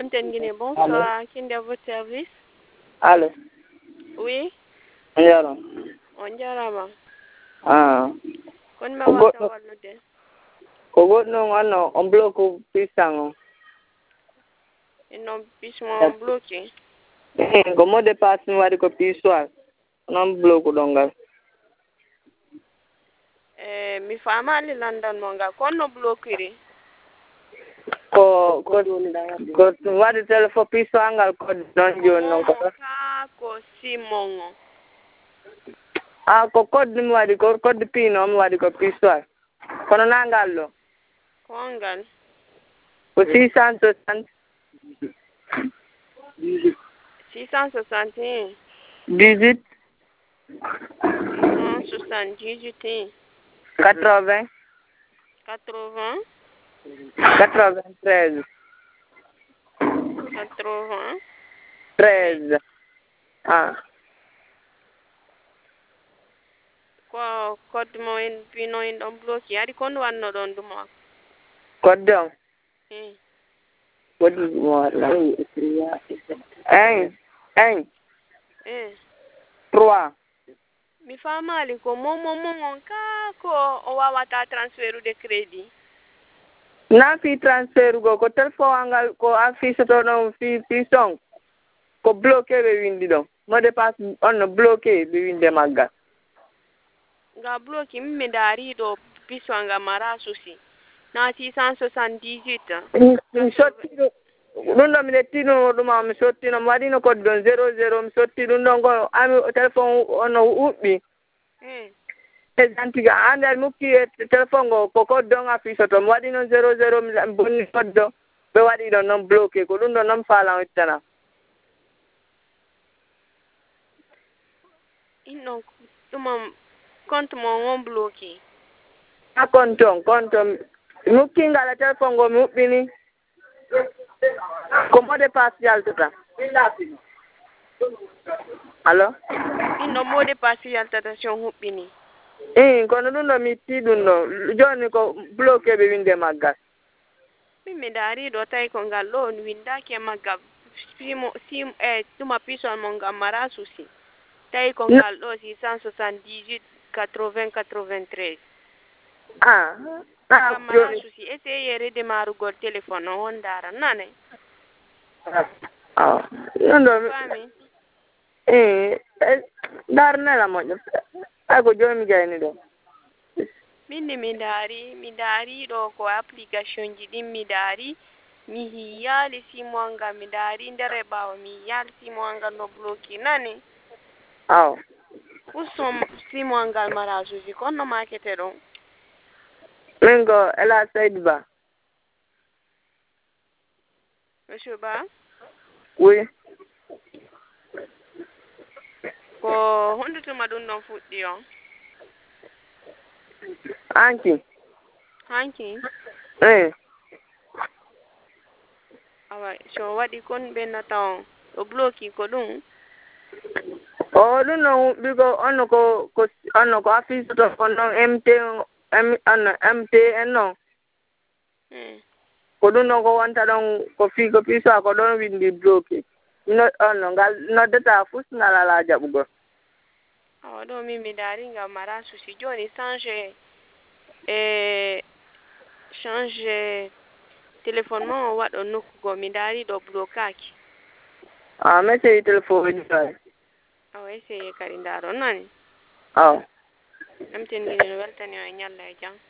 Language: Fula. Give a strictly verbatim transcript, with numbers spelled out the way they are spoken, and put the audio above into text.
Namtengine, bonsoir. Qui est à votre service? Allô? Oui? Njaro. On jarama. Ah. Kon ma wata wallude. Ko goɗɗo wanno on bloque pisango. E non pismo bloqué. Eh, ko mot de passe mi waɗi ko pisoir. Non bloque ɗo ngal. Eh, mi famali landan mo ngal konno bloquiri. Ko ko ko waɗi téléphone pisoir ngal ko ɗon joni non ko. Ka ko simongo. Ah, ko code mi waɗi ko code pino mi waɗi ko pisoir. Kono na ngal ɗo. Kongal. Ko six cent soixante. six cent soixante. dix-huit. six cent soixante-dix-huit. quatre-vingts. quatre-vingts. quatre-vingt-treize. quatre-vingts. treize. Ah. Ko code mo en pino en ɗon bloqué adi kon wanno ɗon ɗum. Code on. Hmm. What is more like? Un, un, Eh. trois. Mi famali ko momo momo ka ko o wawata transferu de crédit. Na fi transfer go ko téléphone ngal ko affiche to non fi fi song ko bloqué be windi ɗon mo de passe on bloqué be winde magga Nga bloqué mi dari ɗo piso nga mara souci na six cent soixante-dix-huit. mi sotti ɗum ɗo mi lettino ɗuma mi sottino mi waɗino code ɗon zéro zéro mi sotti ɗum ɗon go ami téléphone ono uɓɓi e jantiga ande aɗa mukki e téléphone go ko code ɗon affiche to mi waɗi noon zéro zéro mi bonni code ɗo ɓe waɗi ɗon noon bloqué ko ɗum ɗon noon falan ittana inno ɗum compte mo won bloqué. a compte on compte on mi mukki ngala téléphone go mi uɓɓini ko mot de passe yaltata allo inno mot de passe yaltata si on huɓɓini. i kono ɗum ɗo mi itti ɗum ɗo joni ko bloqué ɓe winde maggal min mi dari ɗo tawi ko ngal ɗo windaki e maggal simo sim e ɗuma pisol mo ngam mara souci tawi ko ngal ɗo six cent soixante-dix-huit quatre-vingts quatre-vingt-treize. ah ah ngam mara souci essayé redémarrugol téléphone o won dara nane. ah ɗum ɗo fami i darnela moƴƴo ay ko joni mi gayni ɗo minni mi dari mi dari ɗo ko application ji ɗin mi dari mi hiyali simo ngal mi dari ndere ɓawo mi hiyali simo ngal no bloqué nani. aw usom simo ngal mara souci konno makete ɗon. min ko Ela Saydou Ba. Monsieur Ba. Oui. Ko hondutuma ɗum ɗon fuɗɗi on. Hanki. Hanki. Eh. Awa so waɗi kon ɓennata on ɗo bloqué ko ɗum. o ɗum noon ɓigo onno ko ko onno ko affiche to on noon M T M onno M T N noon ko ɗum noon ko wonta ɗon ko fii ko piisa ko ɗon windi bloqué no onno ngal noddata fus ngal ala jaɓugol awa ɗo min mi dari ngam mara souci joni change e change téléphone mo waɗo nokkugo mi dari ɗo bloquaki. ah mi essayi téléphone ji kay awa essayé kadi ndaron nani. aw namtengini no weltani o e ñalla e jam.